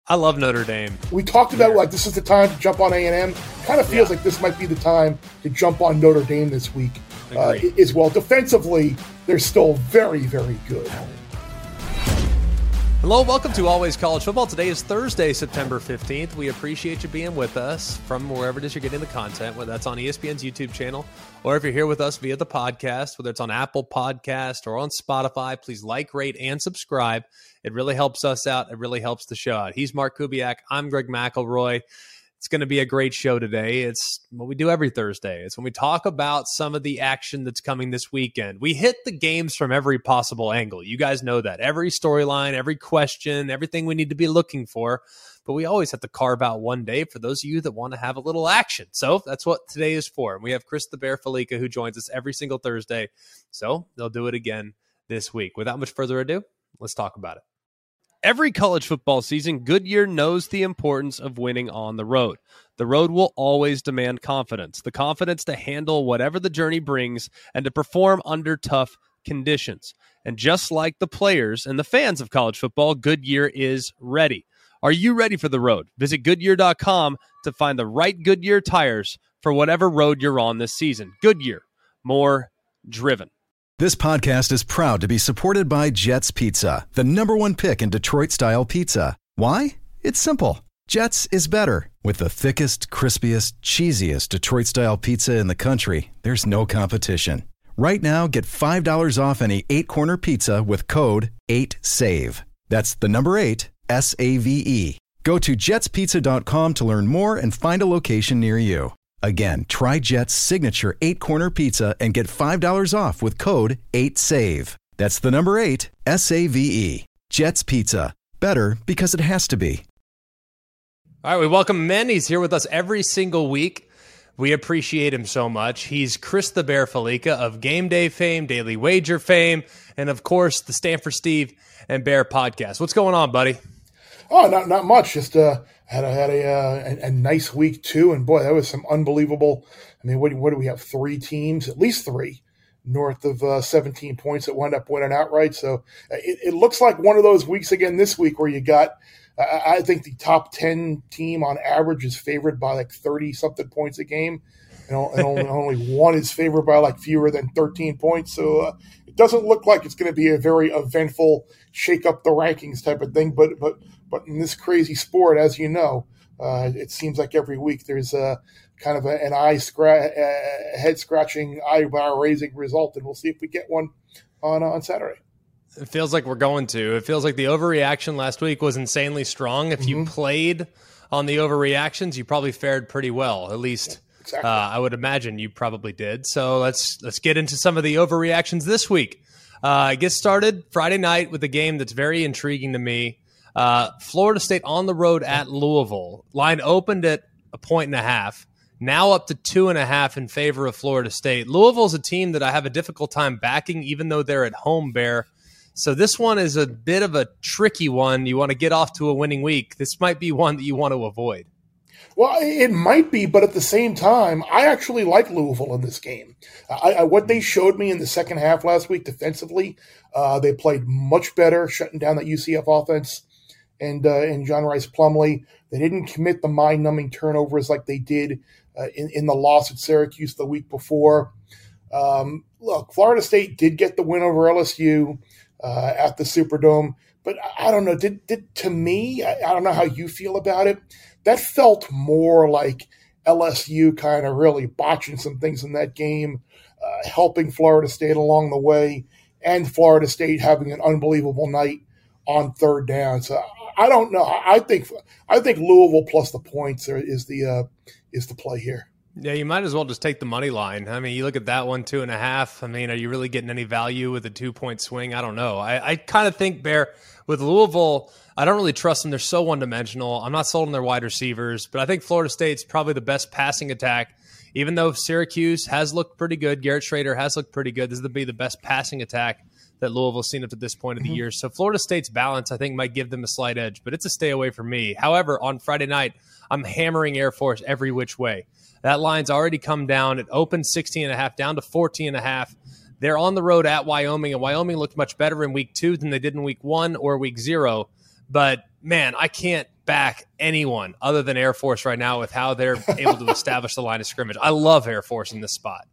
I love Notre Dame. We talked about like this is the time to jump on A&M. Kind of feels like this might be the time to jump on Notre Dame this week as well. Defensively, they're still very, very good. Hello, welcome to Always College Football. Today is Thursday, September 15th. We appreciate you being with us from wherever it is you're getting the content, whether that's on ESPN's YouTube channel or if you're here with us via the podcast, whether it's on Apple Podcast or on Spotify. Please like, rate, and subscribe. It really helps us out. It really helps the show out. He's Mark Kubiak. I'm Greg McElroy. It's going to be a great show today. It's what we do every Thursday. It's when we talk about some of the action that's coming this weekend. We hit the games from every possible angle. You guys know that. Every storyline, every question, everything we need to be looking for. But we always have to carve out one day for those of you that want to have a little action. So that's what today is for. And we have Chris the Bear Felica, who joins us every single Thursday. So they'll do it again this week. Without much further ado, let's talk about it. Every college football season, Goodyear knows the importance of winning on the road. The road will always demand confidence, the confidence to handle whatever the journey brings and to perform under tough conditions. And just like the players and the fans of college football, Goodyear is ready. Are you ready for the road? Visit Goodyear.com to find the right Goodyear tires for whatever road you're on this season. Goodyear, more driven. This podcast is proud to be supported by Jets Pizza, the #1 pick in Detroit-style pizza. Why? It's simple. Jets is better. With the thickest, crispiest, cheesiest Detroit-style pizza in the country, there's no competition. Right now, get $5 off any 8-corner pizza with code 8SAVE. That's the number 8, S-A-V-E. Go to jetspizza.com to learn more and find a location near you. Again, try Jet's signature 8-corner pizza and get $5 off with code 8SAVE. That's the number 8, S-A-V-E. Jet's Pizza. Better because it has to be. All right, we welcome Men. He's here with us every single week. We appreciate him so much. He's Chris the Bear Felica of Game Day fame, Daily Wager fame, and of course, the Stanford Steve and Bear podcast. What's going on, buddy? Oh, not much. Just had a nice week too, and boy, that was some unbelievable. I mean, what do we have? 3 teams, at least 3, north of 17 points that wound up winning outright. So it looks like one of those weeks again this week where you got. I think the top 10 team on average is favored by like 30 something points a game, and only one is favored by like fewer than 13 points. So it doesn't look like it's going to be a very eventful shake up the rankings type of thing, but in this crazy sport, as you know, it seems like every week there's kind of an head scratching, eyebrow raising result, and we'll see if we get one on Saturday. It feels like we're going to. It feels like the overreaction last week was insanely strong. If you played on the overreactions, you probably fared pretty well. At least exactly. I would imagine you probably did. So let's get into some of the overreactions this week. Get started Friday night with a game that's very intriguing to me. Florida State on the road at Louisville. Line opened at 1.5, now up to 2.5 in favor of Florida State. Louisville's a team that I have a difficult time backing, even though they're at home, Bear. So this one is a bit of a tricky one. You want to get off to a winning week. This might be one that you want to avoid. Well, it might be, but at the same time, I actually like Louisville in this game. What they showed me in the second half last week defensively, they played much better, shutting down that UCF offense and John Rice Plumlee. They didn't commit the mind-numbing turnovers like they did in the loss at Syracuse the week before. Look, Florida State did get the win over LSU at the Superdome, but I don't know. To me, I don't know how you feel about it. That felt more like LSU kind of really botching some things in that game, helping Florida State along the way, and Florida State having an unbelievable night on third down. So I don't know. I think Louisville plus the points is the play here. Yeah, you might as well just take the money line. I mean, you look at that one, 2.5. I mean, are you really getting any value with a 2-point swing? I don't know. I kind of think, Bear, with Louisville, I don't really trust them. They're so one-dimensional. I'm not sold on their wide receivers, but I think Florida State's probably the best passing attack. Even though Syracuse has looked pretty good, Garrett Schrader has looked pretty good, this will be the best passing attack that Louisville's seen up to this point of the year. So Florida State's balance, I think, might give them a slight edge, but it's a stay away from me. However, on Friday night, I'm hammering Air Force every which way. That line's already come down. It opened 16.5 down to 14.5. They're on the road at Wyoming, and Wyoming looked much better in week 2 than they did in week 1 or week 0. But, man, I can't back anyone other than Air Force right now with how they're able to establish the line of scrimmage. I love Air Force in this spot.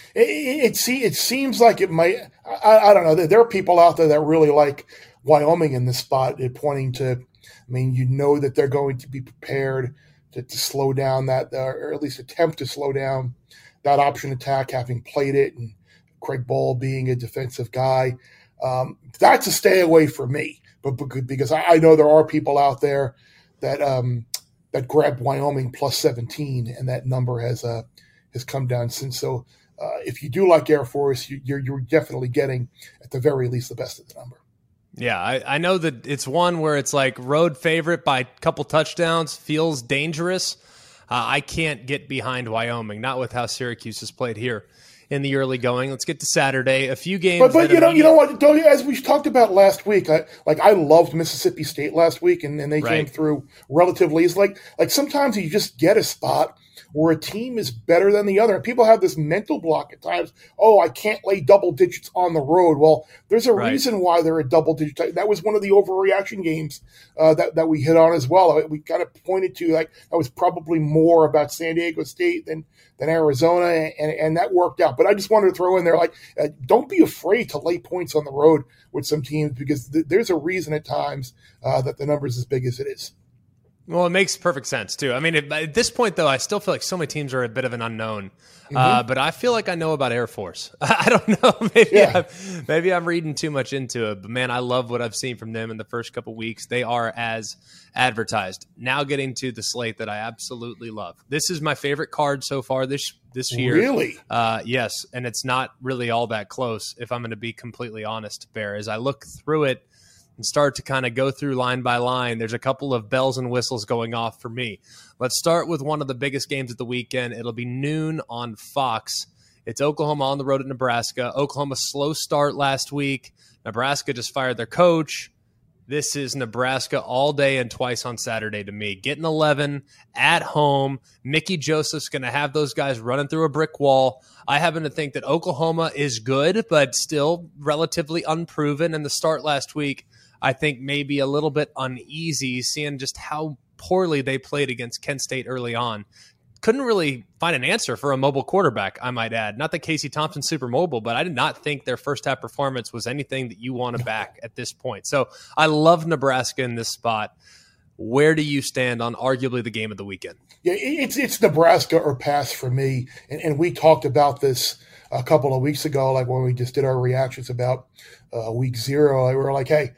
It seems like it might. I don't know. There are people out there that really like Wyoming in this spot, pointing to. I mean, that they're going to be prepared to slow down that, or at least attempt to slow down that option attack, having played it, and Craig Ball being a defensive guy. That's a stay away for me, but because I know there are people out there that that grabbed Wyoming plus 17, and that number has come down since. So if you do like Air Force, you're definitely getting, at the very least, the best of the number. Yeah, I know that it's one where it's like road favorite by a couple touchdowns, feels dangerous. I can't get behind Wyoming, not with how Syracuse has played here in the early going. Let's get to Saturday. A few games. But you know what? As we talked about last week, I loved Mississippi State last week, and they came through relatively. It's like sometimes you just get a spot where a team is better than the other. And people have this mental block at times. Oh, I can't lay double digits on the road. Well, there's a reason why they're a double digit. That was one of the overreaction games that we hit on as well. We kind of pointed to that was probably more about San Diego State than Arizona, and that worked out. But I just wanted to throw in there, don't be afraid to lay points on the road with some teams, because there's a reason at times that the number is as big as it is. Well, it makes perfect sense, too. I mean, at this point, though, I still feel like so many teams are a bit of an unknown. But I feel like I know about Air Force. I don't know. Maybe I'm reading too much into it. But, man, I love what I've seen from them in the first couple weeks. They are as advertised. Now getting to the slate that I absolutely love. This is my favorite card so far this year. Really? Yes, and it's not really all that close, if I'm going to be completely honest, Bear. As I look through it, and start to kind of go through line by line, there's a couple of bells and whistles going off for me. Let's start with one of the biggest games of the weekend. It'll be noon on Fox. It's Oklahoma on the road at Nebraska. Oklahoma slow start last week. Nebraska just fired their coach. This is Nebraska all day and twice on Saturday to me. Getting 11 at home. Mickey Joseph's going to have those guys running through a brick wall. I happen to think that Oklahoma is good, but still relatively unproven. And the start last week, I think maybe a little bit uneasy, seeing just how poorly they played against Kent State early on. Couldn't really find an answer for a mobile quarterback, I might add. Not that Casey Thompson's super mobile, but I did not think their first half performance was anything that you want to back at this point. So I love Nebraska in this spot. Where do you stand on arguably the game of the weekend? Yeah, it's Nebraska or pass for me. And we talked about this a couple of weeks ago, like when we just did our reactions about week 0. We were like, hey,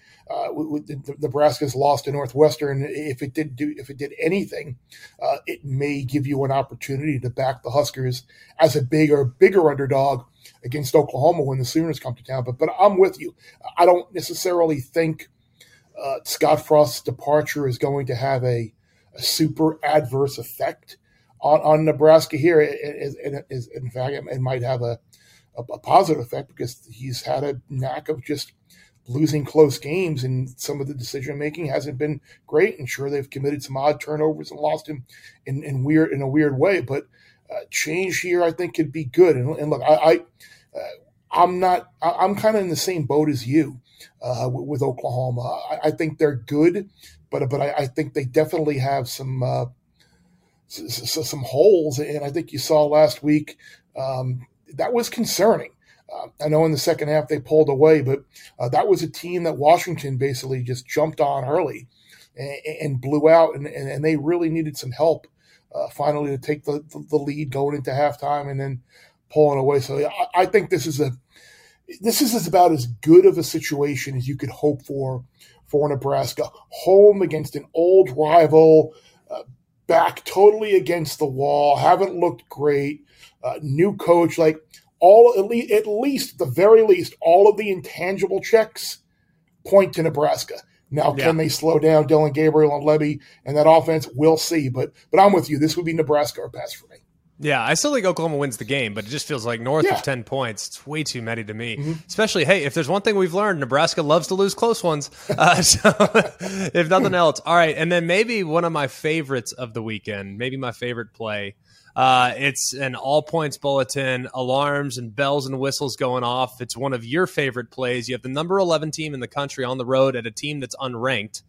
Nebraska's lost to Northwestern. If it did anything, it may give you an opportunity to back the Huskers as a bigger underdog against Oklahoma when the Sooners come to town. But I'm with you. I don't necessarily think Scott Frost's departure is going to have a super adverse effect on Nebraska here. In fact, it might have a positive effect, because he's had a knack of just losing close games, and some of the decision-making hasn't been great. And sure, they've committed some odd turnovers and lost him in a weird way. But change here, I think, could be good. And look, I'm kind of in the same boat as you with Oklahoma. I think they're good, but I think they definitely have some holes. And I think you saw last week that was concerning. I know in the second half they pulled away, but that was a team that Washington basically just jumped on early and blew out, and they really needed some help finally to take the lead going into halftime and then pulling away. So I think this is about as good of a situation as you could hope for Nebraska. Home against an old rival, back totally against the wall, haven't looked great, new coach, like at the very least, all of the intangible checks point to Nebraska. Now, Can they slow down Dylan Gabriel and Levy and that offense? We'll see. But I'm with you. This would be Nebraska or pass for me. Yeah, I still think Oklahoma wins the game, but it just feels like north of 10 points. It's way too many to me. Especially, hey, if there's one thing we've learned, Nebraska loves to lose close ones. So if nothing else. All right, and then maybe one of my favorites of the weekend, maybe my favorite play. It's an all-points bulletin, alarms and bells and whistles going off. It's one of your favorite plays. You have the number 11 team in the country on the road at a team that's unranked.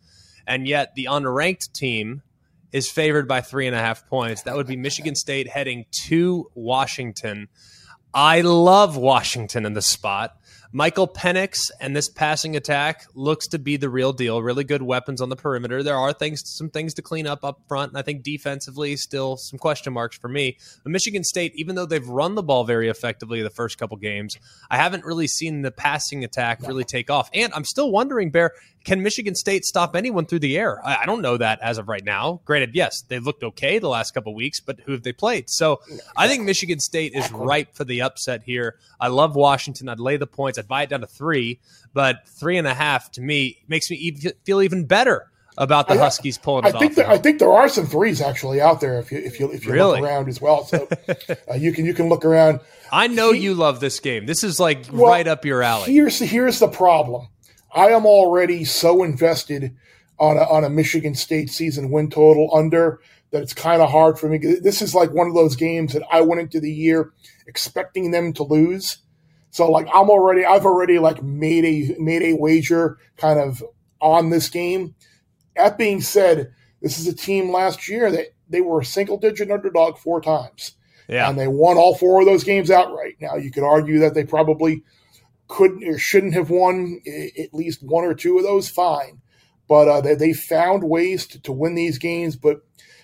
and yet the unranked team is favored by 3.5 points. That would be Michigan State heading to Washington. I love Washington in this spot. Michael Penix and this passing attack looks to be the real deal. Really good weapons on the perimeter. There are some things to clean up front, and I think defensively still some question marks for me. But Michigan State, even though they've run the ball very effectively the first couple games, I haven't really seen the passing attack really take off. And I'm still wondering, Bear, can Michigan State stop anyone through the air? I don't know that as of right now. Granted, yes, they've looked okay the last couple of weeks, but who have they played? So I think Michigan State is ripe for the upset here. I love Washington. I'd lay the points. I'd buy it down to 3, but 3.5 to me makes me feel even better about the Huskies pulling it off. I think there are some threes actually out there if you really? look around as well. So you can look around. I know you love this game. This is right up your alley. Here's the problem. I am already so invested on a Michigan State season win total under that it's kind of hard for me. This is like one of those games that I went into the year expecting them to lose. So I've already made a wager kind of on this game. That being said, this is a team last year that they were a single-digit underdog 4 times. Yeah. And they won all 4 of those games outright. Now, you could argue that they probably couldn't or shouldn't have won at least 1 or 2 of those, fine. But they found ways to win these games. But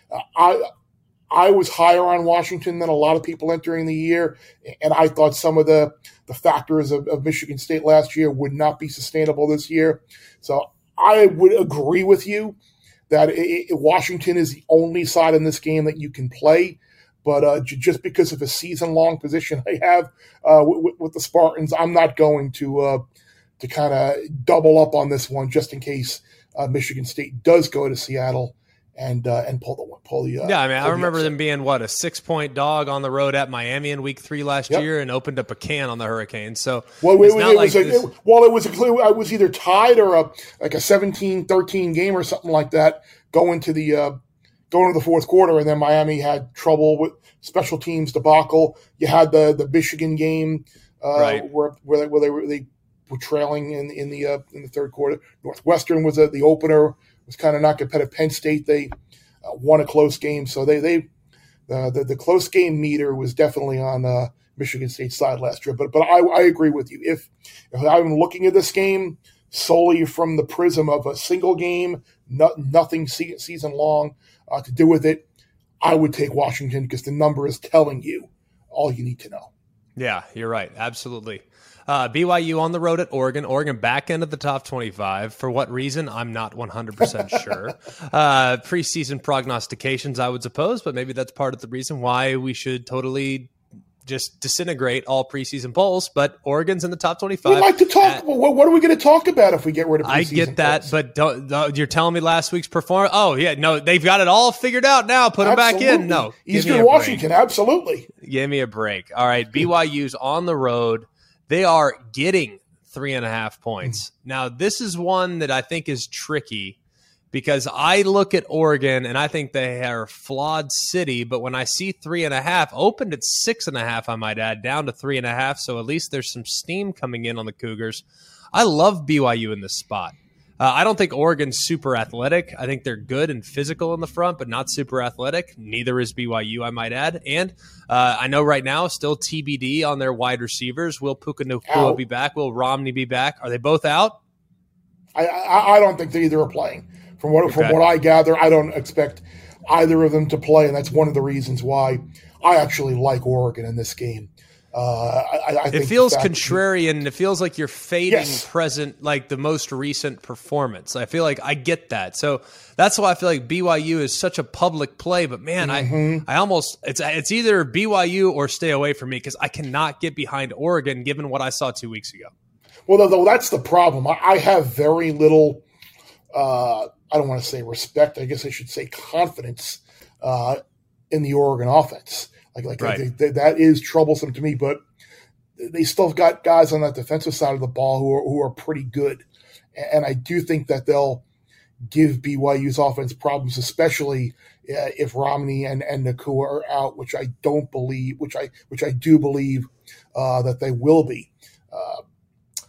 I was higher on Washington than a lot of people entering the year, and I thought some of the factors of Michigan State last year would not be sustainable this year. So I would agree with you that Washington is the only side in this game that you can play. But just because of a season-long position I have with the Spartans, I'm not going to kind of double up on this one just in case Michigan State does go to Seattle and pull the. I remember them being a 6-point dog on the road at Miami in Week 3 last year and opened up a can on the Hurricanes. So it was either tied or a 17-13 game or something like that going to the fourth quarter, and then Miami had trouble with special teams debacle. You had the Michigan game where they were trailing in the third quarter. Northwestern was the opener. Was kind of not competitive. Penn State, they won a close game, so the close game meter was definitely on Michigan State's side last year. But I agree with you. If I'm looking at this game solely from the prism of a single game, nothing season long to do with it, I would take Washington because the number is telling you all you need to know. Yeah, you're right. Absolutely. BYU on the road at Oregon. Oregon back into the top 25. For what reason? I'm not 100% sure. Preseason prognostications, I would suppose, but maybe that's part of the reason why we should totally just disintegrate all preseason polls. But Oregon's in the top 25. We'd like to talk. What are we going to talk about if we get rid of preseason I get that, polls? but you're telling me last week's performance? Oh, yeah, no, they've got it all figured out now. Put them back in. No. Eastern Washington, absolutely. Give me a break. All right, BYU's on the road. They are getting 3.5 points. Now, this is one that I think is tricky because I look at Oregon and I think they are a flawed city, but when I see 3.5, opened at 6.5, I might add, down to 3.5, so at least there's some steam coming in on the Cougars. I love BYU in this spot. I don't think Oregon's super athletic. I think they're good and physical in the front, but not super athletic. Neither is BYU, I might add. And I know right now, still TBD on their wide receivers. Will Puka Nacua be back? Will Romney be back? Are they both out? I don't think they either are playing. From what I gather, I don't expect either of them to play, and that's one of the reasons why I actually like Oregon in this game. I think it feels contrarian. It feels like you're fading present, like the most recent performance. I feel like I get that. So that's why I feel like BYU is such a public play. But man, I almost it's either BYU or stay away from me because I cannot get behind Oregon given what I saw 2 weeks ago. Well, though that's the problem. I have very little. I don't want to say respect. I guess I should say confidence in the Oregon offense. That is troublesome to me, but they still got guys on that defensive side of the ball who are pretty good, and I do think that they'll give BYU's offense problems, especially if Romney and Nacua are out, which I don't believe, which I do believe that they will be.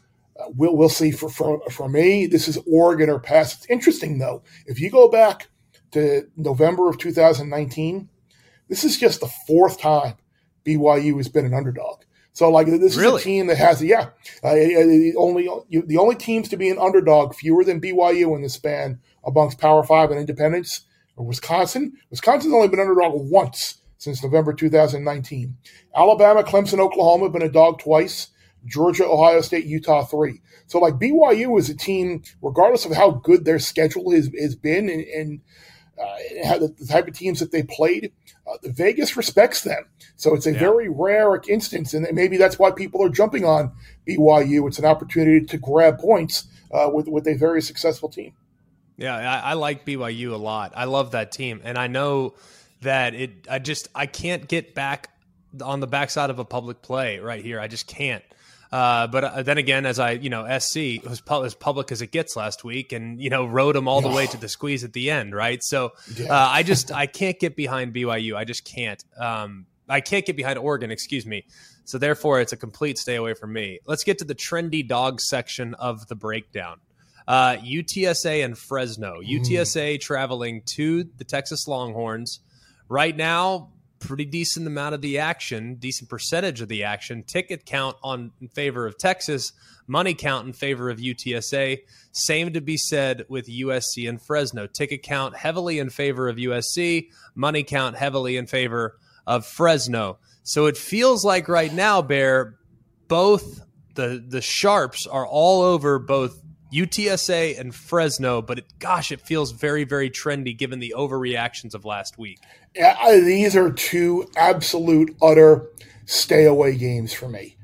We'll see. For me, this is Oregon or pass. It's interesting, though. If you go back to November of 2019, this is just the fourth time BYU has been an underdog. So, like, this is a team that has, the only teams to be an underdog fewer than BYU in the span amongst Power 5 and independents are Wisconsin. Wisconsin's only been underdog once since November 2019. Alabama, Clemson, Oklahoma have been a dog twice. Georgia, Ohio State, Utah 3. So, like, BYU is a team, regardless of how good their schedule has been and the type of teams that they played, Vegas respects them. So it's a very rare instance, and maybe that's why people are jumping on BYU. It's an opportunity to grab points with a very successful team. Yeah, I like BYU a lot. I love that team, and I know that I can't get back on the backside of a public play right here. I just can't. But then again, as SC was as public as it gets last week and, rode them all the way to the squeeze at the end. Right. So I can't get behind BYU. I just can't. I can't get behind Oregon, excuse me. So therefore, it's a complete stay away from me. Let's get to the trendy dog section of the breakdown. UTSA and Fresno. UTSA traveling to the Texas Longhorns. Right now, pretty decent amount of the action, decent percentage of the action. Ticket count in favor of Texas, money count in favor of UTSA. Same to be said with USC and Fresno. Ticket count heavily in favor of USC, money count heavily in favor of Fresno. So it feels like right now, Bear, both the sharps are all over both UTSA and Fresno, but it feels very, very trendy given the overreactions of last week. Yeah, these are two absolute, utter stay-away games for me.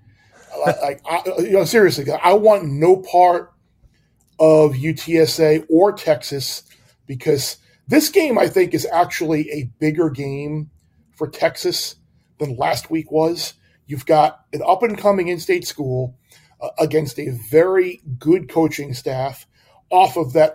Seriously, I want no part of UTSA or Texas because this game, I think, is actually a bigger game for Texas than last week was. You've got an up-and-coming in-state school against a very good coaching staff off of that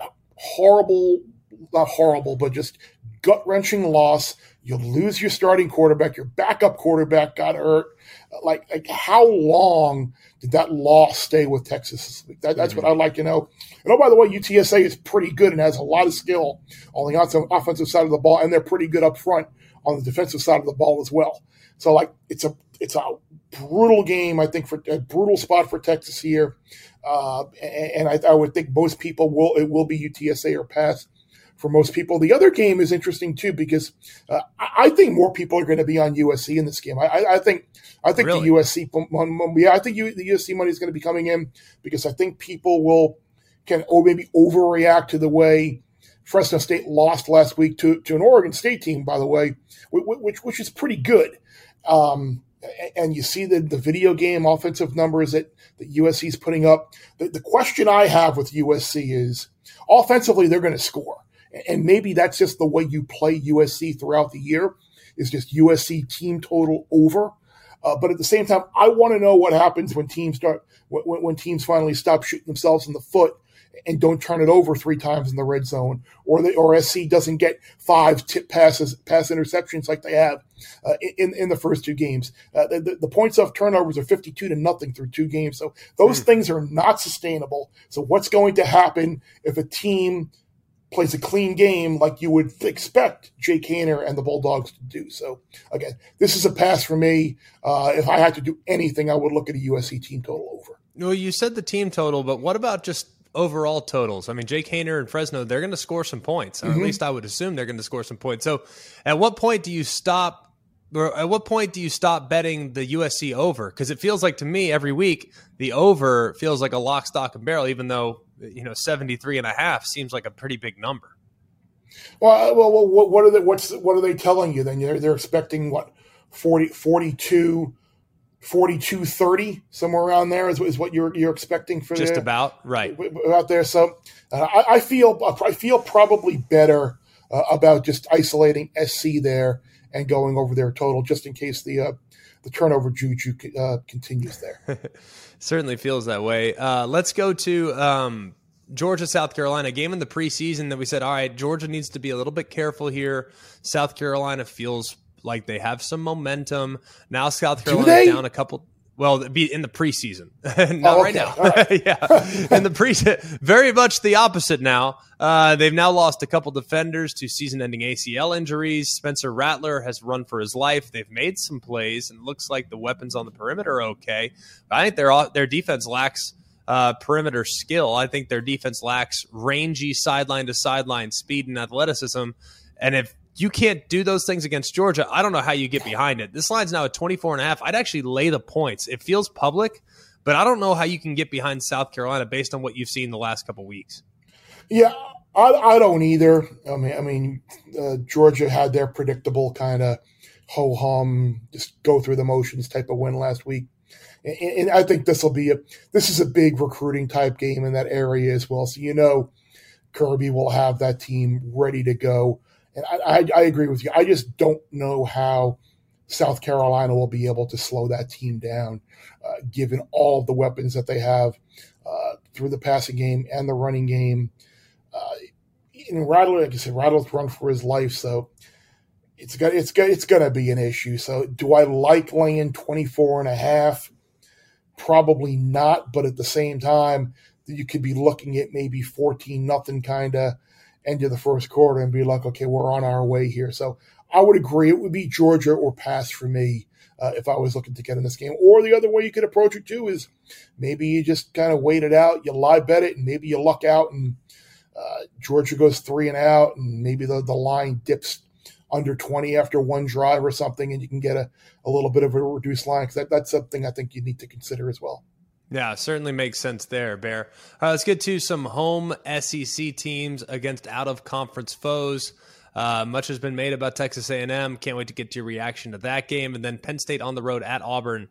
not horrible, but just gut-wrenching loss. You lose your starting quarterback. Your backup quarterback got hurt. Like how long did that loss stay with Texas this week? That's what I'd like to know. And by the way, UTSA is pretty good and has a lot of skill on the offensive side of the ball, and they're pretty good up front on the defensive side of the ball as well. So, like, it's a brutal game, I think, for a brutal spot for Texas here. And I would think most people will be UTSA or pass for most people. The other game is interesting too because I think more people are going to be on USC in this game. I think really? The USC, I think the USC money is going to be coming in because I think people can maybe overreact to the way Fresno State lost last week to an Oregon State team, by the way, which is pretty good. And you see the video game offensive numbers that USC is putting up. The question I have with USC is offensively, they're going to score. And maybe that's just the way you play USC throughout the year is just USC team total over. But at the same time, I want to know what happens when teams finally stop shooting themselves in the foot and don't turn it over 3 times in the red zone, or SC doesn't get 5 pass interceptions like they have in the first 2 games. The points off turnovers are 52-0 through 2 games. So those things are not sustainable. So what's going to happen if a team plays a clean game like you would expect Jake Haener and the Bulldogs to do? So again, this is a pass for me. If I had to do anything, I would look at a USC team total over. Well, you said the team total, but what about just overall totals? I mean, Jake Haener and Fresno, they're going to score some points, or at least I would assume they're going to score some points. So at what point do you stop betting the USC over? Because it feels like to me every week the over feels like a lock, stock, and barrel, even though 73.5 seems like a pretty big number. Well, what are they telling you then? They're expecting what 42-30, somewhere around there is what you're expecting for just about right out there. So I feel probably better about just isolating SC there and going over their total just in case the turnover juju continues there. Certainly feels that way. Let's go to Georgia, South Carolina, game in the preseason that we said, all right, Georgia needs to be a little bit careful here. South Carolina feels like they have some momentum. Now South Carolina down a couple. Well, it'd be in the preseason, not right now. Right. Yeah, in the preseason, very much the opposite now. They've now lost a couple defenders to season-ending ACL injuries. Spencer Rattler has run for his life. They've made some plays, and it looks like the weapons on the perimeter are okay. But I think their defense lacks perimeter skill. I think their defense lacks rangy sideline-to-sideline speed and athleticism. And if you can't do those things against Georgia, I don't know how you get behind it. This line's now at 24.5. I'd actually lay the points. It feels public, but I don't know how you can get behind South Carolina based on what you've seen the last couple weeks. Yeah, I don't either. I mean, Georgia had their predictable kind of ho-hum, just go through the motions type of win last week. And I think this is a big recruiting type game in that area as well. So, Kirby will have that team ready to go. And I agree with you. I just don't know how South Carolina will be able to slow that team down, given all the weapons that they have through the passing game and the running game. Rattler, like I said, Rattler's run for his life, so it's going to be an issue. So do I like laying 24.5? Probably not, but at the same time, you could be looking at maybe 14-0 kind of end of the first quarter and be like, okay, we're on our way here. So I would agree it would be Georgia or pass for me if I was looking to get in this game. Or the other way you could approach it too is maybe you just kind of wait it out, you live bet it, and maybe you luck out and Georgia goes 3 and out, and maybe the line dips under 20 after one drive or something, and you can get a little bit of a reduced line, because that's something I think you need to consider as well. Yeah, certainly makes sense there, Bear. All right, let's get to some home SEC teams against out-of-conference foes. Much has been made about Texas A&M. Can't wait to get your reaction to that game. And then Penn State on the road at Auburn.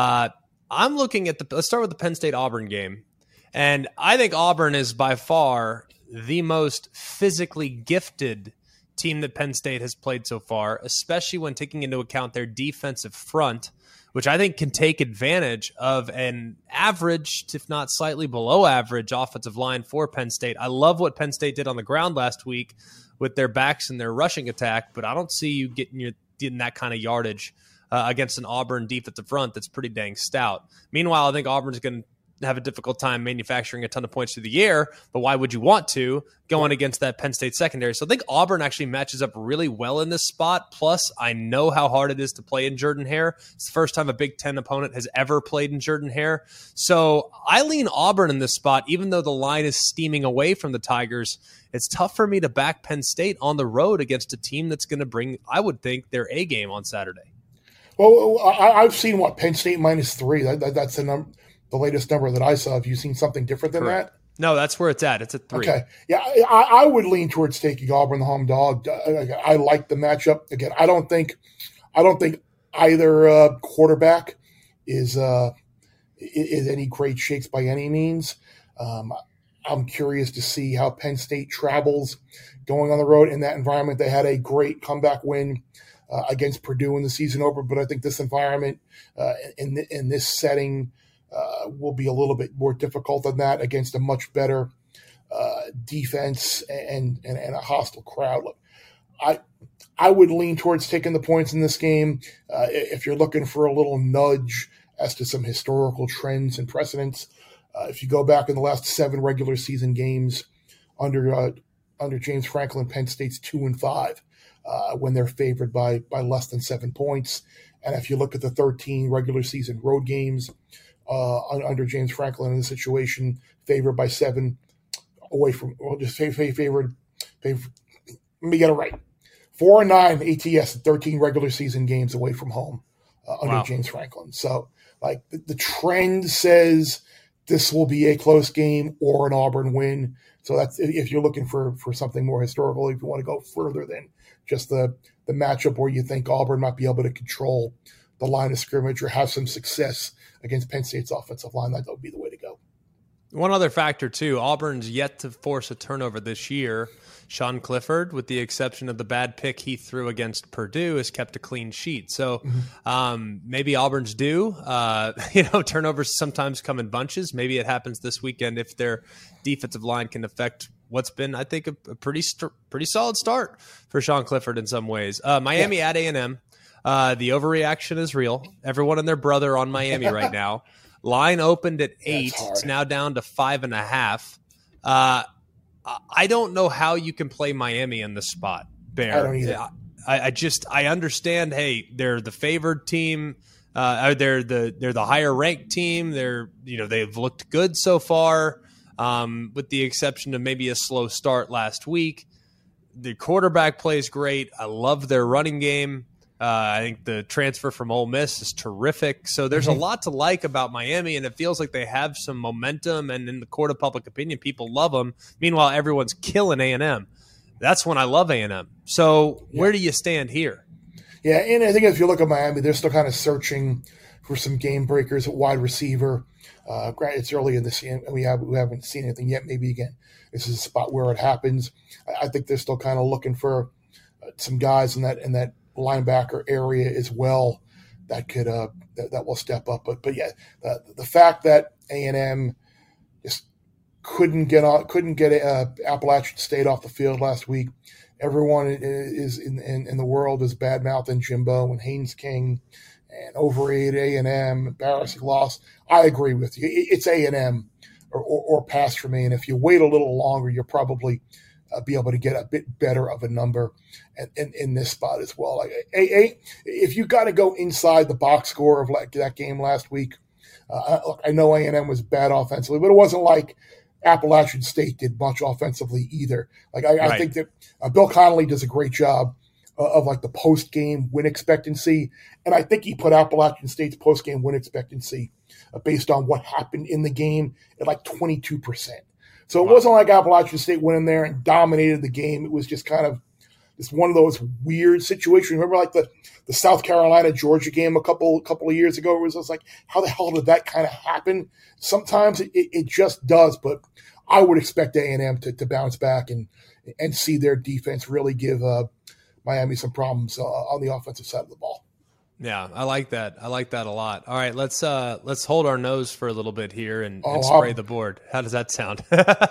I'm looking at let's start with the Penn State-Auburn game. And I think Auburn is by far the most physically gifted team that Penn State has played so far, especially when taking into account their defensive front, which I think can take advantage of an average, if not slightly below average, offensive line for Penn State. I love what Penn State did on the ground last week with their backs and their rushing attack, but I don't see you getting that kind of yardage against an Auburn defensive front that's pretty dang stout. Meanwhile, I think Auburn's going to have a difficult time manufacturing a ton of points through the air, but why would you want to going against that Penn State secondary? So I think Auburn actually matches up really well in this spot. Plus, I know how hard it is to play in Jordan-Hare. It's the first time a Big Ten opponent has ever played in Jordan-Hare. So I lean Auburn in this spot, even though the line is steaming away from the Tigers. It's tough for me to back Penn State on the road against a team that's going to bring, I would think, their A game on Saturday. Well, I've seen Penn State -3. That's the latest number that I saw. Have you seen something different than Correct. that? No, that's where it's at. It's at 3. Okay. Yeah, I would lean towards taking Auburn, the home dog. I like the matchup. Again, I don't think either quarterback is any great shakes by any means. I'm curious to see how Penn State travels going on the road in that environment. They had a great comeback win against Purdue in the season opener, but I think this environment in this setting will be a little bit more difficult than that against a much better defense and a hostile crowd. Look, I would lean towards taking the points in this game if you're looking for a little nudge as to some historical trends and precedents. If you go back in the last 7 regular season games under James Franklin, Penn State's 2-5 when they're favored by less than 7 points. And if you look at the 13 regular season road games under James Franklin in the situation, favored by 7 away from, well, just favored. Let me get it right. 4-9 ATS, 13 regular season games away from home under James Franklin. So, like, the trend says this will be a close game or an Auburn win. So that's if you're looking for something more historical, if you want to go further than just the matchup where you think Auburn might be able to control the line of scrimmage or have some success against Penn State's offensive line, that would be the way to go. One other factor, too, Auburn's yet to force a turnover this year. Sean Clifford, with the exception of the bad pick he threw against Purdue, has kept a clean sheet. So maybe Auburn's due. Turnovers sometimes come in bunches. Maybe it happens this weekend if their defensive line can affect what's been, I think, a pretty solid start for Sean Clifford in some ways. Miami at A&M. The overreaction is real. Everyone and their brother on Miami right now. Line opened at 8. It's now down to 5.5. I don't know how you can play Miami in this spot, Bear. I don't either. I understand. Hey, they're the favored team. They're the higher ranked team. They've looked good so far, with the exception of maybe a slow start last week. The quarterback plays great. I love their running game. I think the transfer from Ole Miss is terrific. So there's a lot to like about Miami, and it feels like they have some momentum, and in the court of public opinion, people love them. Meanwhile, everyone's killing A&M. That's when I love A&M. So where do you stand here? Yeah, and I think if you look at Miami, they're still kind of searching for some game breakers at wide receiver. Granted, it's early in the season, and we haven't seen anything yet. Maybe, again, this is a spot where it happens. I think they're still kind of looking for some guys in that linebacker area as well that could that will step up. But yeah, the fact that A&M just couldn't get Appalachian State off the field last week. Everyone is in the world is bad mouthing Jimbo and Haynes King and overrated A&M, embarrassing loss. I agree with you. It's A&M or pass for me. And if you wait a little longer, you'll probably be able to get a bit better of a number in this spot as well. Like if you got to go inside the box score of like that game last week, I know A&M was bad offensively, but it wasn't like Appalachian State did much offensively either. Like I think that Bill Connolly does a great job of like the post-game win expectancy, and I think he put Appalachian State's post-game win expectancy based on what happened in the game at like 22%. So it wasn't like Appalachian State went in there and dominated the game. It was just kind of just one of those weird situations. Remember like the South Carolina-Georgia game a couple of years ago? It was just like, how the hell did that kind of happen? Sometimes it just does, but I would expect A&M to bounce back and see their defense really give Miami some problems on the offensive side of the ball. Yeah, I like that. I like that a lot. All right, let's hold our nose for a little bit here and spray the board. How does that sound?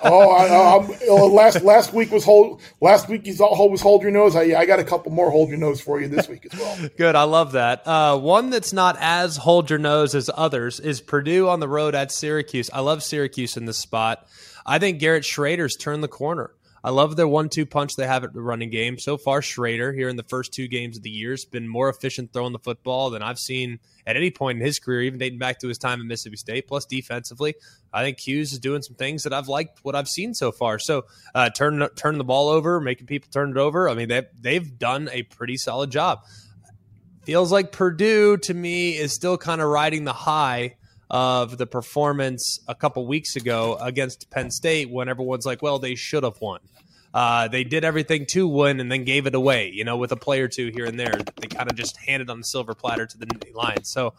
Last week was hold your nose. I got a couple more hold your nose for you this week as well. Good, I love that. One that's not as hold your nose as others is Purdue on the road at Syracuse. I love Syracuse in this spot. I think Garrett Schrader's turned the corner. I love their 1-2 punch they have at the running game. So far, Schrader, here in the first 2 games of the year, has been more efficient throwing the football than I've seen at any point in his career, even dating back to his time at Mississippi State. Plus, defensively, I think Hughes is doing some things that I've liked what I've seen so far. So, turning the ball over, making people turn it over, I mean, they've done a pretty solid job. Feels like Purdue, to me, is still kind of riding the high of the performance a couple weeks ago against Penn State when everyone's like, well, they should have won. They did everything to win and then gave it away, with a play or two here and there. They kind of just handed on the silver platter to the Lions. So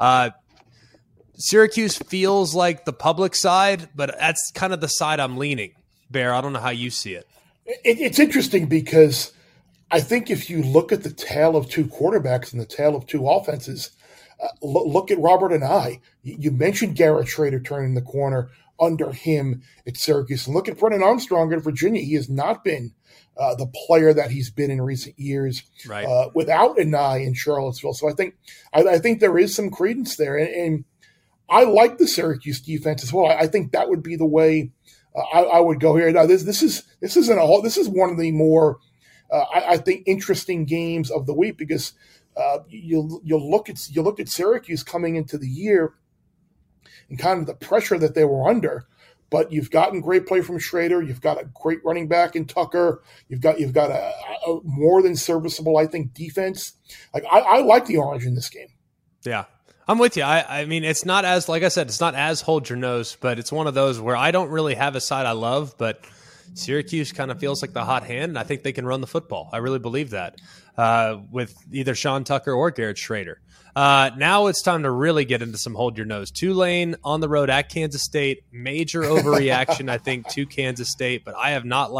Syracuse feels like the public side, but that's kind of the side I'm leaning. Bear, I don't know how you see it. It's interesting because I think if you look at the tale of 2 quarterbacks and the tale of 2 offenses, look at Robert and I. You mentioned Garrett Schrader turning the corner under him at Syracuse. And look at Brennan Armstrong at Virginia. He has not been the player that he's been in recent years without Anai in Charlottesville. So I think there is some credence there. And I like the Syracuse defense as well. I think that would be the way I would go here. Now, this is one of the more I think interesting games of the week because you look at Syracuse coming into the year and kind of the pressure that they were under, but you've gotten great play from Schrader. You've got a great running back in Tucker. You've got a more than serviceable, I think, defense. Like I like the Orange in this game. Yeah, I'm with you. I mean, it's not as, like I said, it's not as hold your nose, but it's one of those where I don't really have a side I love, but Syracuse kind of feels like the hot hand, and I think they can run the football. I really believe that with either Sean Tucker or Garrett Schrader. Now it's time to really get into some hold your nose. Tulane on the road at Kansas State. Major overreaction, I think, to Kansas State, but I have not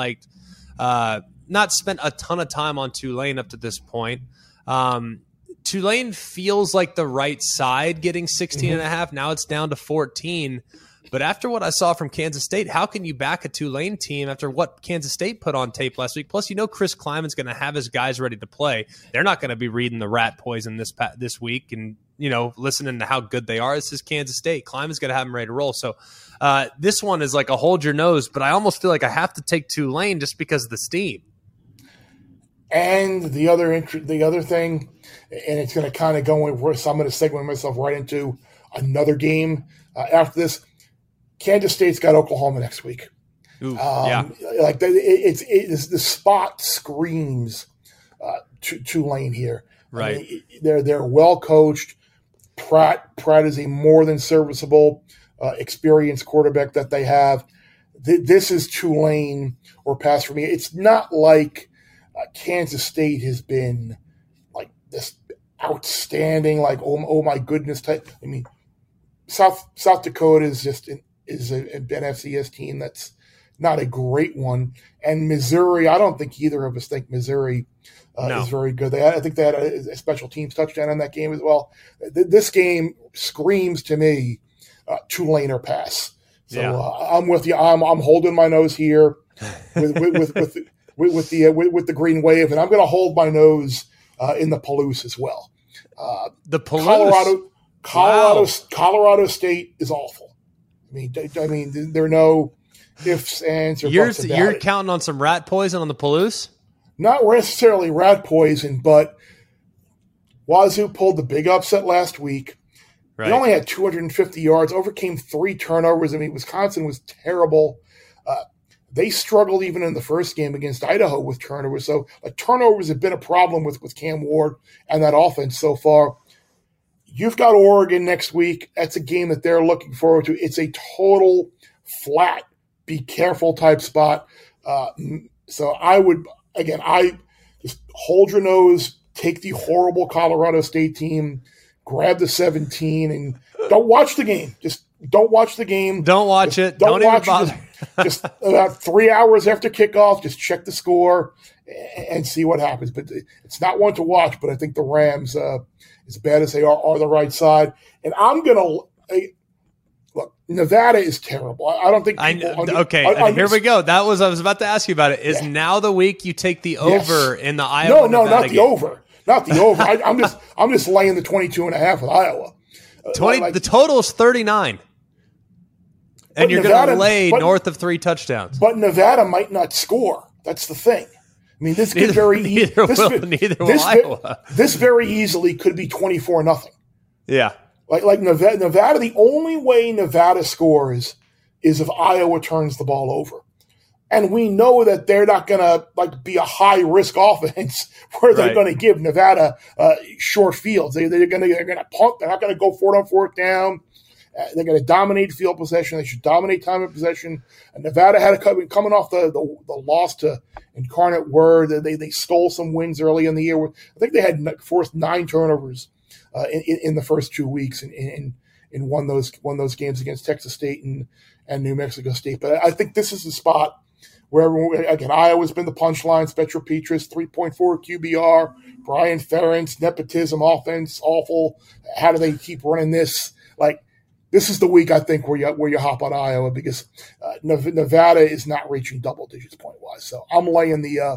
not spent a ton of time on Tulane up to this point. Tulane feels like the right side getting 16.5. Now it's down to 14. But after what I saw from Kansas State, how can you back a Tulane team after what Kansas State put on tape last week? Plus, Chris Kleiman's going to have his guys ready to play. They're not going to be reading the rat poison this week and, listening to how good they are. This is Kansas State. Kleiman's going to have them ready to roll. So this one is like a hold your nose, but I almost feel like I have to take Tulane just because of the steam. And the other thing, and it's going to kind of go in, so I'm going to segue myself right into another game after this. Kansas State's got Oklahoma next week. Ooh, yeah. The spot screams Tulane here. Right. I mean, they're well coached. Pratt is a more than serviceable, experienced quarterback that they have. This is Tulane or pass for me. It's not like Kansas State has been like this outstanding, like oh my goodness type. I mean, South Dakota is just an FCS team that's not a great one, and Missouri. I don't think either of us think Missouri is very good. I think they had a special teams touchdown in that game as well. This game screams to me Tulane or pass. So I'm with you. I'm holding my nose here with the green wave, and I'm going to hold my nose in the Palouse as well. The Palouse, Colorado State is awful. I mean, there are no ifs, ands, or buts about You're it. counting on some rat poison on the Palouse? Not necessarily rat poison, but Wazoo pulled the big upset last week. Right. They only had 250 yards, overcame 3 turnovers. I mean, Wisconsin was terrible. They struggled even in the first game against Idaho with turnovers. So turnovers have been a problem with Cam Ward and that offense so far. You've got Oregon next week. That's a game that they're looking forward to. It's a total flat, be careful type spot. So I just hold your nose, take the horrible Colorado State team, grab the 17, and don't watch the game. Just don't watch the game. Don't watch it. Don't even bother. Just about 3 hours after kickoff, just check the score and see what happens. But it's not one to watch, but I think the Rams, as bad as they are the right side. And I'm going to look, Nevada is terrible. I don't think here we go. I was about to ask you about it. Is now the week you take the over in the Iowa? No, not the over. Not the over. I'm just laying the 22.5 with Iowa. The total is 39. And you're going to lay north of 3 touchdowns. But Nevada might not score. That's the thing. I mean, this could neither will Iowa. This very easily could be 24-0. Yeah. Like Nevada, the only way Nevada scores is if Iowa turns the ball over. And we know that they're not going to be a high-risk offense where they're going to give Nevada short fields. They're going to punt. They're not going to go for it on fourth down. They're going to dominate field possession. They should dominate time of possession. And Nevada had coming off the loss to Incarnate Word. They stole some wins early in the year. I think they had forced 9 turnovers in the first 2 weeks and won those games against Texas State and New Mexico State. But I think this is the spot where everyone, again, Iowa's been the punchline. Spetro Petras, 3.4 QBR. Brian Ferentz, nepotism offense, awful. How do they keep running this? This is the week, I think, where you hop on Iowa because Nevada is not reaching double digits point-wise. So I'm laying the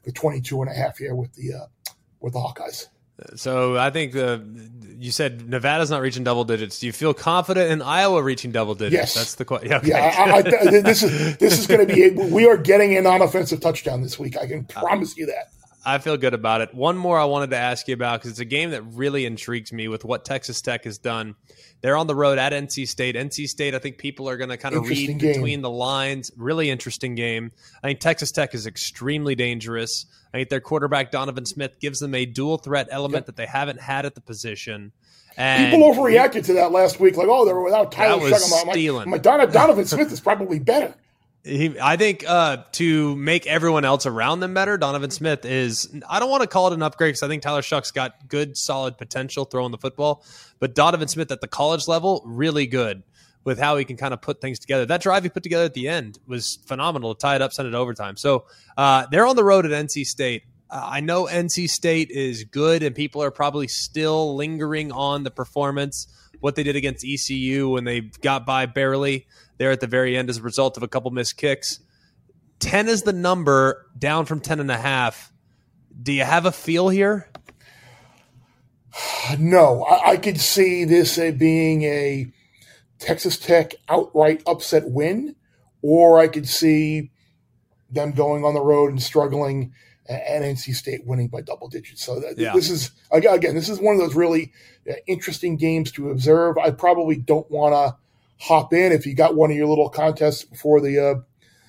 22.5 here with the Hawkeyes. So I think you said Nevada's not reaching double digits. Do you feel confident in Iowa reaching double digits? Yes. That's the question. Okay. Yeah, this is going to be we are getting an on-offensive touchdown this week. I can promise you that. I feel good about it. One more I wanted to ask you about because it's a game that really intrigues me with what Texas Tech has done. They're on the road at NC State. NC State, I think people are going to kind of read between the lines. Really interesting game. I think Texas Tech is extremely dangerous. I think their quarterback, Donovan Smith, gives them a dual threat element that they haven't had at the position. And people overreacted to that last week. They were without Tyler Shuck. Donovan Smith is probably better. I think to make everyone else around them better, Donovan Smith is, I don't want to call it an upgrade because I think Tyler Shuck's got good, solid potential throwing the football. But Donovan Smith at the college level, really good with how he can kind of put things together. That drive he put together at the end was phenomenal to tie it up, send it overtime. So they're on the road at NC State. I know NC State is good and people are probably still lingering on the performance. what they did against ECU when they got by barely there at the very end as a result of a couple missed kicks. 10 is the number, down from 10.5. Do you have a feel here? No, I could see this being a Texas Tech outright upset win, or I could see them going on the road and struggling and NC State winning by double digits. So this is, again, this is one of those really interesting games to observe. I probably don't want to hop in. If you got one of your little contests before the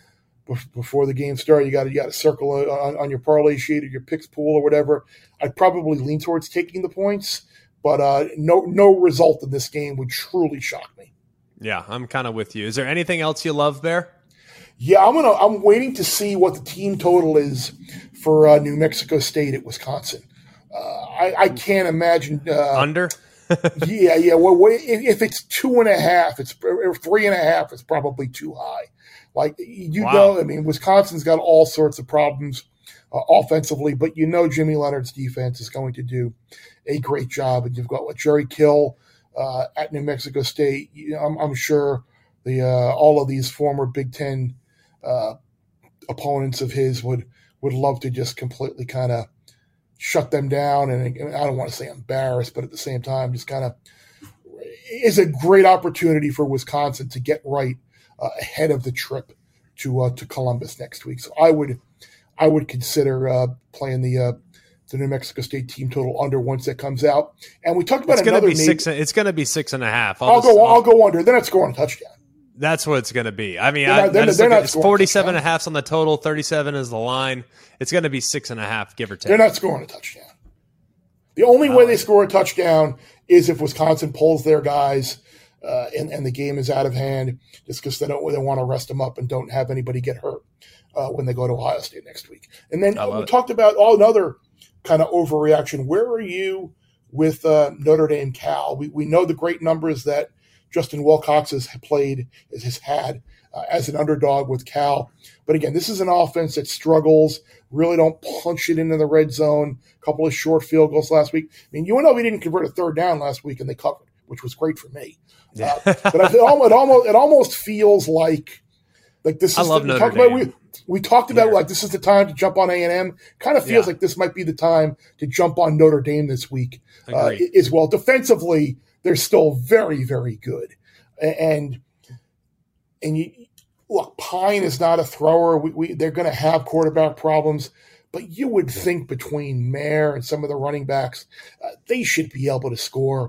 game started, you got to circle on your parlay sheet or your picks pool or whatever. I'd probably lean towards taking the points, but no result in this game would truly shock me. Yeah, I'm kind of with you. Is there anything else you love there? Yeah, I'm waiting to see what the team total is for New Mexico State at Wisconsin. I can't imagine under. Yeah. Well, if it's 2.5, or 3.5, it's probably too high. Like know, I mean, Wisconsin's got all sorts of problems offensively, but Jimmy Leonard's defense is going to do a great job, and you've got Jerry Kill at New Mexico State. I'm sure all of these former Big Ten opponents of his would love to just completely kind of shut them down, and I don't want to say embarrassed, but at the same time, just kind of is a great opportunity for Wisconsin to get right ahead of the trip to Columbus next week. So I would consider playing the New Mexico State team total under once that comes out. And we talked about it's going to be 6. It's going to be 6.5. I'll go under. They're not scoring a touchdown. That's what it's going to be. I mean, it's 47.5 on the total, 37 is the line. It's going to be 6.5, give or take. They're not scoring a touchdown. The only way they score a touchdown is if Wisconsin pulls their guys and the game is out of hand, just because they want to rest them up and don't have anybody get hurt when they go to Ohio State next week. And then we talked about another kind of overreaction. Where are you with Notre Dame Cal? We know the great numbers that Justin Wilcox has had as an underdog with Cal. But again, this is an offense that struggles, really don't punch it into the red zone. A couple of short field goals last week. I mean, UNLV didn't convert a third down last week, and they covered, which was great for me. Yeah. But it almost feels like this is. I love Notre Dame. We talked about like this is the time to jump on A&M. Kind of feels like this might be the time to jump on Notre Dame this week as well. Defensively, they're still very, very good, and look, Pine is not a thrower. They're going to have quarterback problems, but you would think between Mayer and some of the running backs, they should be able to score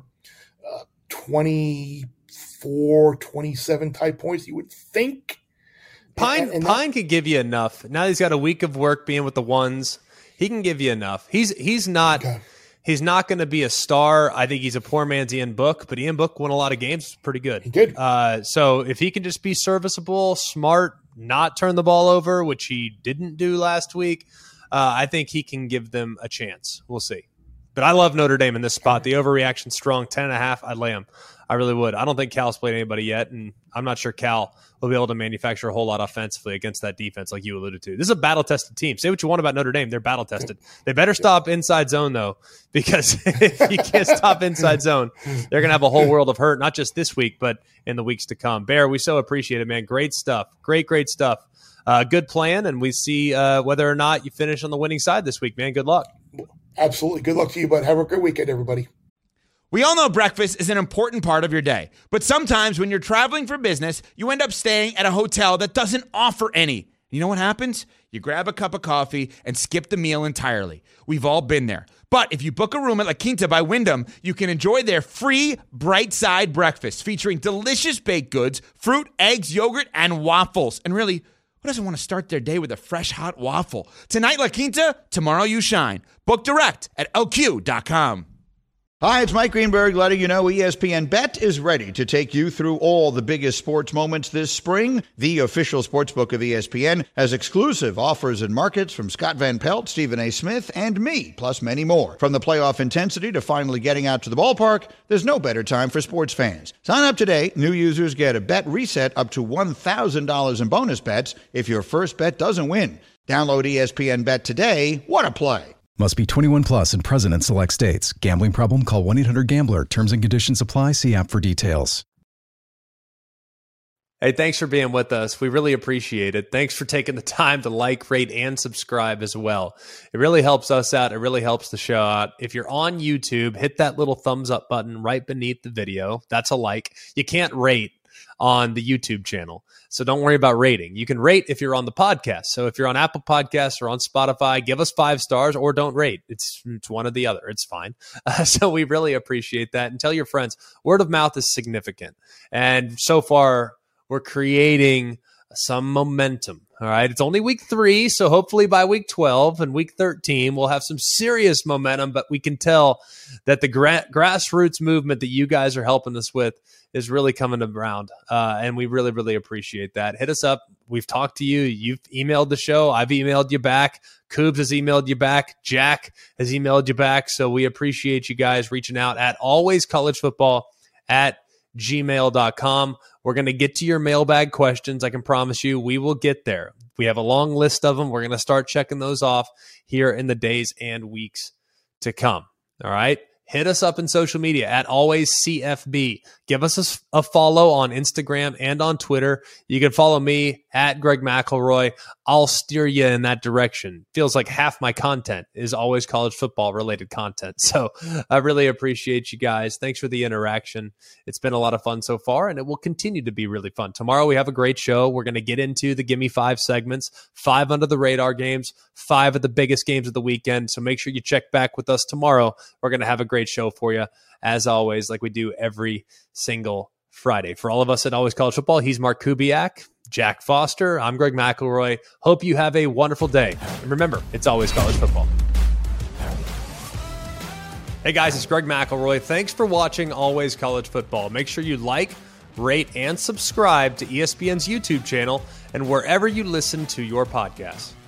24, 27 type points. You would think. Pine could give you enough. Now he's got a week of work being with the ones. He can give you enough. He's not. Okay. He's not going to be a star. I think he's a poor man's Ian Book, but Ian Book won a lot of games. Pretty good. He did. So if he can just be serviceable, smart, not turn the ball over, which he didn't do last week, I think he can give them a chance. We'll see. But I love Notre Dame in this spot. The overreaction strong, 10.5. I'd lay him. I really would. I don't think Cal's played anybody yet, and I'm not sure Cal will be able to manufacture a whole lot offensively against that defense like you alluded to. This is a battle-tested team. Say what you want about Notre Dame. They're battle-tested. They better stop inside zone, though, because if you can't stop inside zone, they're going to have a whole world of hurt, not just this week, but in the weeks to come. Bear, we so appreciate it, man. Great stuff. Great stuff. Good plan, and we see whether or not you finish on the winning side this week, man. Good luck. Absolutely. Good luck to you, bud. Have a great weekend, everybody. We all know breakfast is an important part of your day, but sometimes when you're traveling for business, you end up staying at a hotel that doesn't offer any. You know what happens? You grab a cup of coffee and skip the meal entirely. We've all been there. But if you book a room at La Quinta by Wyndham, you can enjoy their free Bright Side breakfast featuring delicious baked goods, fruit, eggs, yogurt, and waffles. And really, who doesn't want to start their day with a fresh hot waffle? Tonight, La Quinta, tomorrow you shine. Book direct at LQ.com. Hi, it's Mike Greenberg letting you know ESPN Bet is ready to take you through all the biggest sports moments this spring. The official sportsbook of ESPN has exclusive offers and markets from Scott Van Pelt, Stephen A. Smith, and me, plus many more. From the playoff intensity to finally getting out to the ballpark, there's no better time for sports fans. Sign up today. New users get a bet reset up to $1,000 in bonus bets if your first bet doesn't win. Download ESPN Bet today. What a play. Must be 21 plus and present in select states. Gambling problem? Call 1-800-GAMBLER. Terms and conditions apply. See app for details. Hey, thanks for being with us. We really appreciate it. Thanks for taking the time to like, rate, and subscribe as well. It really helps us out. It really helps the show out. If you're on YouTube, hit that little thumbs up button right beneath the video. That's a like. You can't rate on the YouTube channel, so don't worry about rating. You can rate if you're on the podcast. So if you're on Apple Podcasts or on Spotify, give us 5 stars or don't rate. It's one or the other. It's fine. So we really appreciate that. And tell your friends. Word of mouth is significant. And so far, we're creating some momentum. All right. It's only week 3. So hopefully by week 12 and week 13, we'll have some serious momentum. But we can tell that the grassroots movement that you guys are helping us with is really coming around. And we really, really appreciate that. Hit us up. We've talked to you. You've emailed the show. I've emailed you back. Coobs has emailed you back. Jack has emailed you back. So we appreciate you guys reaching out at alwayscollegefootball@gmail.com. We're going to get to your mailbag questions. I can promise you we will get there. We have a long list of them. We're going to start checking those off here in the days and weeks to come. All right. Hit us up in social media at alwayscfb. Give us a follow on Instagram and on Twitter. You can follow me at Greg McElroy. I'll steer you in that direction. Feels like half my content is always college football related content. So I really appreciate you guys. Thanks for the interaction. It's been a lot of fun so far, and it will continue to be really fun. Tomorrow we have a great show. We're going to get into the Gimme 5 segments, 5 under the radar games, 5 of the biggest games of the weekend. So make sure you check back with us tomorrow. We're going to have a great show for you, as always, like we do every single Friday. For all of us at Always College Football, he's Mark Kubiak, Jack Foster. I'm Greg McElroy. Hope you have a wonderful day. And remember, it's always college football. Hey guys, it's Greg McElroy. Thanks for watching Always College Football. Make sure you like, rate, and subscribe to ESPN's YouTube channel and wherever you listen to your podcasts.